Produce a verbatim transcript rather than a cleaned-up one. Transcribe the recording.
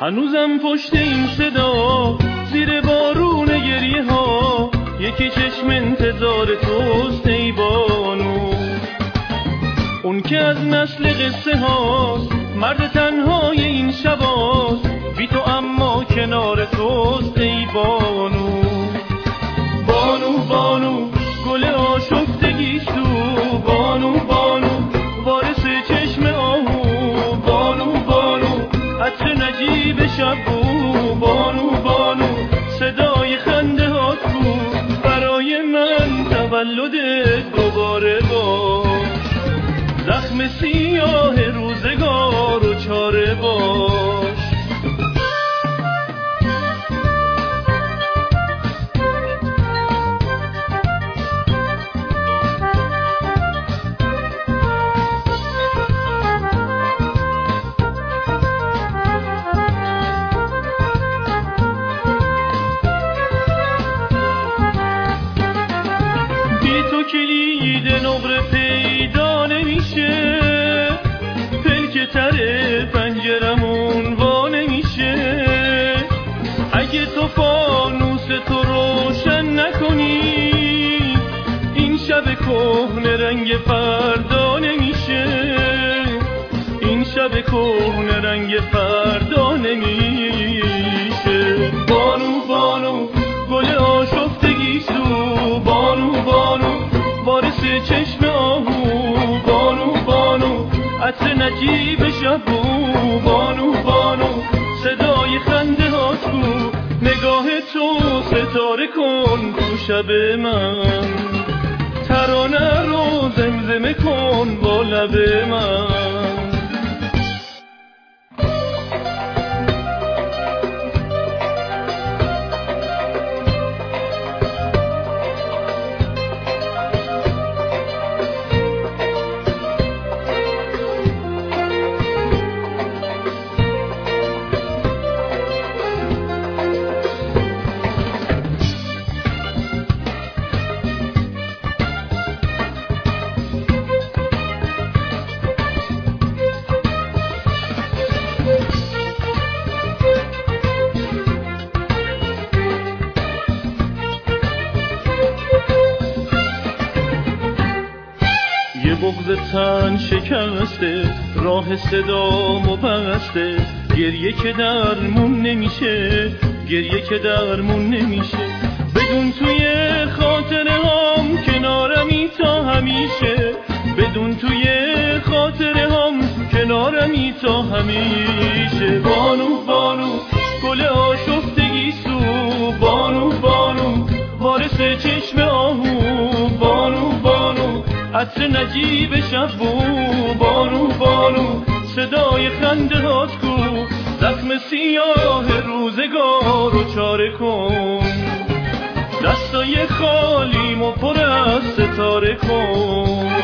هنوزم پشت این صدا زیر بارون گریه ها یکی چشم انتظار توست ای بانو. اون که از نسل قصه هاست، مرد تنهای این شباست، بی تو اما کنار توست ای بانو. بانو بانو گل آشفتگیش تو، بانو بانو وارث چشم آهو، بانو بانو عطر نجیب شبو، بانو بانو صدای خنده هات کو، برای من تولد دوباره باش، زخم سیاه روزگار و چاره باش. کلید نقره پیدا نمیشه، پلک تر پنجرمون وا نمیشه. اگه تو فانوس تو روشن نکنی، این شب کهنه رنگ فردا نمیشه، این شب کهنه رنگ فردا نمیشه. بانو بانو گل آشفتگی تو، بانو بانو وارث چشم آهو، بانو بانو عطر نجیب شبو، بانو بانو صدای خنده هات کو، نگاه تو ستاره کن تو شب من، ترانه رو زمزمه کن با لب من. یه بغض تن شکسته، راه صدامو بسته، گریه که درمون نمیشه، گریه که درمون نمیشه. بدون توی خاطره هم کنارمی تا همیشه، بدون توی خاطره هم کنارمی تا همیشه. بانو بانو گل آشفتگی سو، بانو بانو وارث چشم آهو، بانو بانو عطر نجیب شبو، بانو بانو صدای خنده هات کو، زخم سیاه روزگار و چاره کن، دستای خالیمو پر از ستاره کن.